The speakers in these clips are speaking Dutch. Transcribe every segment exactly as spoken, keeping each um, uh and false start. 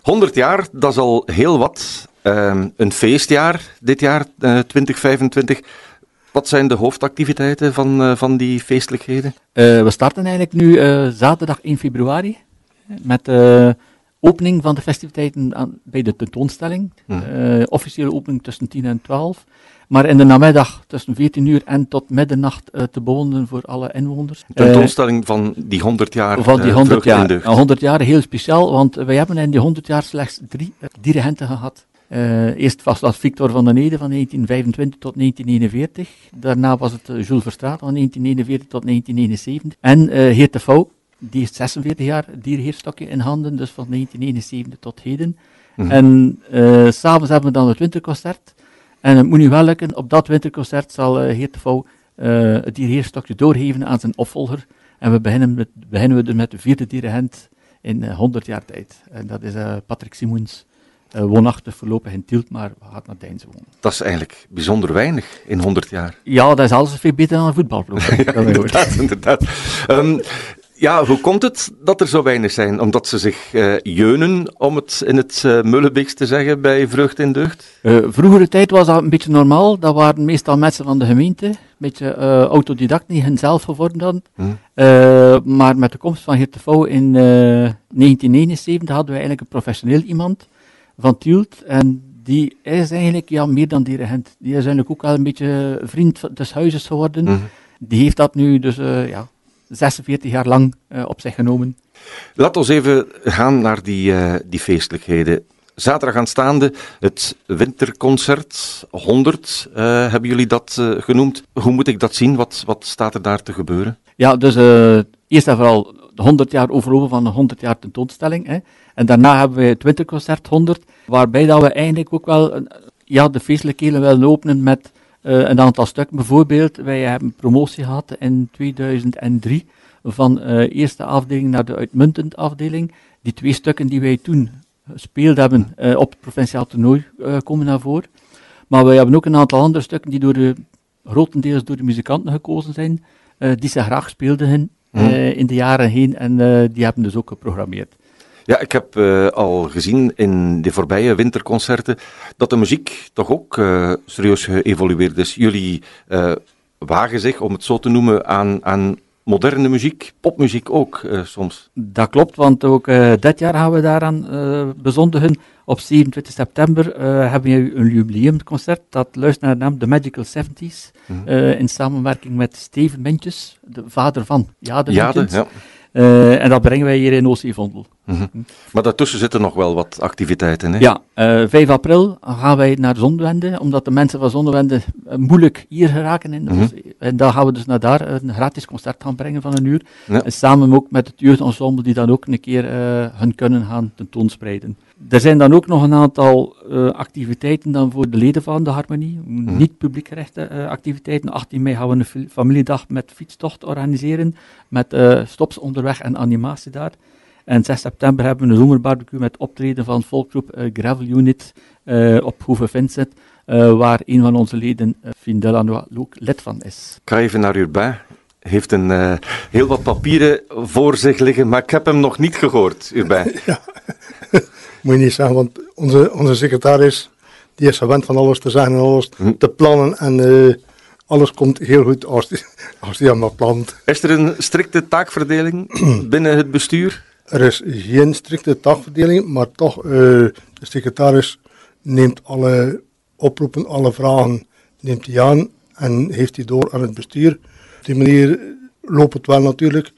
honderd jaar, dat is al heel wat. Uh, een feestjaar dit jaar, uh, twintig vijfentwintig. Wat zijn de hoofdactiviteiten van, uh, van die feestelijkheden? Uh, we starten eigenlijk nu uh, zaterdag één februari met de uh, opening van de festiviteiten aan, bij de tentoonstelling. Hmm. Uh, officiële opening tussen tien en twaalf. Maar in de namiddag tussen veertien uur en tot middernacht uh, te bewonderen voor alle inwoners. Tentoonstelling uh, van die honderd jaar. Van die honderd jaar. Uh, honderd jaar, heel speciaal, want wij hebben in die honderd jaar slechts drie uh, dirigenten gehad. Uh, eerst was dat Victor van den Ede van negentien vijfentwintig tot negentien eenenveertig. Daarna was het uh, Jules Verstraeten van negentien eenenveertig tot negentien eenenzeventig. En uh, Geert de Vouw, die heeft zesenveertig jaar dirigeerstokje in handen, dus van negentien eenenzeventig tot heden. Mm-hmm. En uh, s'avonds hebben we dan het winterconcert. En het moet nu wel lukken, op dat winterconcert zal uh, Geert de Vouw uh, het dirigeerstokje doorgeven aan zijn opvolger. En we beginnen, met, beginnen we dus met de vierde dirigent in uh, honderd jaar tijd. En dat is uh, Patrick Simoens. Uh, woonachtig voorlopig in Tielt, maar gaat naar Deinze wonen. Dat is eigenlijk bijzonder weinig in honderd jaar. Ja, dat is alles veel beter dan een voetbalploeg. Ja, inderdaad, inderdaad. Um, ja, hoe komt het dat er zo weinig zijn? Omdat ze zich uh, jeunen, om het in het uh, Mullenbeeks te zeggen, bij Vreugd in Deugd? Uh, vroegere tijd was dat een beetje normaal. Dat waren meestal mensen van de gemeente. Een beetje uh, autodidact, die hunzelf geworden hadden. Hmm. Uh, maar met de komst van Geert de Vouw in uh, negentien eenenzeventig hadden we eigenlijk een professioneel iemand van Tielt, en die is eigenlijk ja, meer dan dirigent. Die is eigenlijk ook wel een beetje vriend des huizes geworden. Mm-hmm. Die heeft dat nu dus uh, ja, zesenveertig jaar lang uh, op zich genomen. Laten we even gaan naar die, uh, die feestelijkheden. Zaterdag aanstaande het winterconcert honderd, uh, hebben jullie dat uh, genoemd. Hoe moet ik dat zien? Wat, wat staat er daar te gebeuren? Ja, dus uh, eerst en vooral de honderd jaar overlopen van de honderd jaar tentoonstelling. Hè. En daarna hebben we het winterconcert honderd, waarbij dat we eigenlijk ook wel uh, ja, de feestelijkheden willen openen met uh, een aantal stukken. Bijvoorbeeld, wij hebben promotie gehad in tweeduizend drie van de uh, eerste afdeling naar de uitmuntend afdeling. Die twee stukken die wij toen gespeeld hebben uh, op het provinciaal toernooi uh, komen naar voren. Maar wij hebben ook een aantal andere stukken die door de, grotendeels door de muzikanten gekozen zijn, uh, die ze graag speelden uh, hmm. in de jaren heen, en uh, die hebben dus ook geprogrammeerd. Ja, ik heb uh, al gezien in de voorbije winterconcerten dat de muziek toch ook uh, serieus geëvolueerd is. Jullie uh, wagen zich, om het zo te noemen, aan, aan moderne muziek, popmuziek ook uh, soms. Dat klopt, want ook uh, dit jaar gaan we daaraan uh, bezondigen. Op zevenentwintig september uh, hebben we een jubileumconcert dat luistert naar de naam The Magical seventies, mm-hmm. uh, in samenwerking met Steven Mintjes, de vader van Jade Mintjes. Ja. Uh, en dat brengen wij hier in Oost-Yvondel. Mm-hmm. Maar daartussen zitten nog wel wat activiteiten, hè? Ja, uh, vijf april gaan wij naar Zonnewende, omdat de mensen van Zonnewende uh, moeilijk hier geraken. In mm-hmm. En dan gaan we dus naar daar een gratis concert gaan brengen van een uur. Ja. En samen ook met het jeugdensemble, die dan ook een keer uh, hun kunnen gaan tentoonspreiden. Er zijn dan ook nog een aantal uh, activiteiten dan voor de leden van de Harmonie, mm-hmm. niet publiekgerichte uh, activiteiten. achttien mei gaan we een familiedag met fietstocht organiseren, met uh, stops onderweg en animatie daar. En zes september hebben we een zomerbarbecue met optreden van volkgroep uh, Gravel Unit uh, op Hoeve Vincent, uh, waar een van onze leden, uh, Fien Delanois, ook lid van is. Ik ga even naar Urbain. Heeft een uh, heel wat papieren voor zich liggen, maar ik heb hem nog niet gehoord, Urbain. Ja, moet je niet zeggen, want onze, onze secretaris, die is gewend van alles te zeggen en alles hm. te plannen, en uh, alles komt heel goed als die, als die allemaal plant. Is er een strikte taakverdeling binnen het bestuur? Er is geen strikte taakverdeling, maar toch, uh, de secretaris neemt alle oproepen, alle vragen, neemt hij aan en heeft die door aan het bestuur. Op die manier loopt het wel natuurlijk.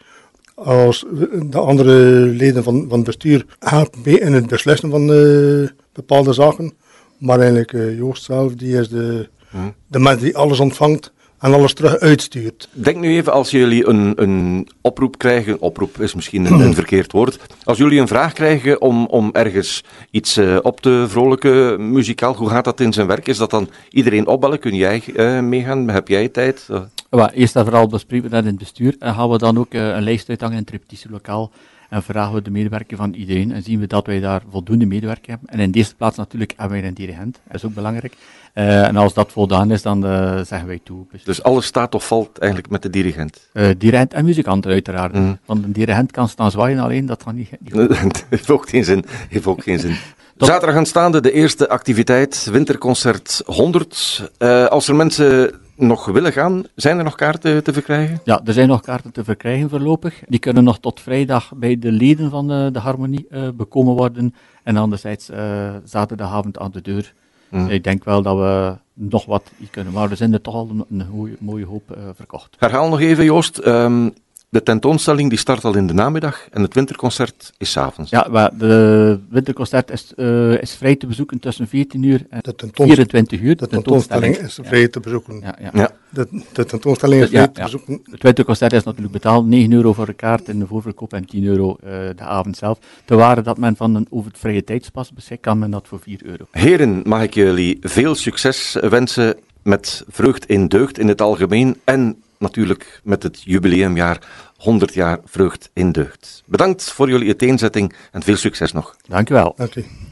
Als de andere leden van, van het bestuur helpen mee in het beslissen van uh, bepaalde zaken. Maar eigenlijk uh, Joost zelf, die is de, hmm. de man die alles ontvangt en alles terug uitstuurt. Denk nu even, als jullie een, een oproep krijgen, oproep is misschien een, een verkeerd woord, als jullie een vraag krijgen om, om ergens iets uh, op te vrolijken, muzikaal, hoe gaat dat in zijn werk? Is dat dan iedereen opbellen? Kun jij uh, meegaan? Heb jij tijd? Uh. Well, eerst en vooral bespreken we dat in het bestuur en gaan we dan ook uh, een lijst uithangen in het repetitielokaal. En vragen we de medewerking van iedereen en zien we dat wij daar voldoende medewerking hebben. En in de eerste plaats natuurlijk hebben wij een dirigent, dat is ook belangrijk. Uh, en als dat voldaan is, dan uh, zeggen wij toe. Dus, dus alles staat of valt eigenlijk met de dirigent? Uh, dirigent en muzikant uiteraard. Mm. Want een dirigent kan staan zwaaien alleen, dat kan niet. niet heeft ook geen zin. Heeft ook geen zin. Zaterdag aanstaande de eerste activiteit, Winterconcert honderd. Uh, als er mensen nog willen gaan, zijn er nog kaarten te verkrijgen? Ja, er zijn nog kaarten te verkrijgen voorlopig. Die kunnen nog tot vrijdag bij de leden van de, de Harmonie uh, bekomen worden. En anderzijds uh, zaterdagavond aan de deur. Mm. Ik denk wel dat we nog wat kunnen, maar er zijn er toch al een, een mooie, mooie hoop uh, verkocht. Herhaal nog even, Joost. Um, de tentoonstelling die start al in de namiddag en het winterconcert is 's avonds. Ja, maar de winterconcert is, uh, is vrij te bezoeken tussen veertien uur en de vierentwintig uur. De tentoonstelling is vrij ja. te bezoeken. Ja, ja. Ja. De, de tentoonstelling is vrij ja, te ja. bezoeken. Het winterconcert is natuurlijk betaald, negen euro voor de kaart in de voorverkoop en tien euro uh, de avond zelf. Te ware dat men van een over het vrije tijdspas beschikt, kan men dat voor vier euro. Heren, mag ik jullie veel succes wensen met Vreugd in Deugd in het algemeen en natuurlijk met het jubileumjaar honderd jaar Vreugd in Deugd. Bedankt voor jullie uiteenzetting en veel succes nog. Dank u wel. Dank u.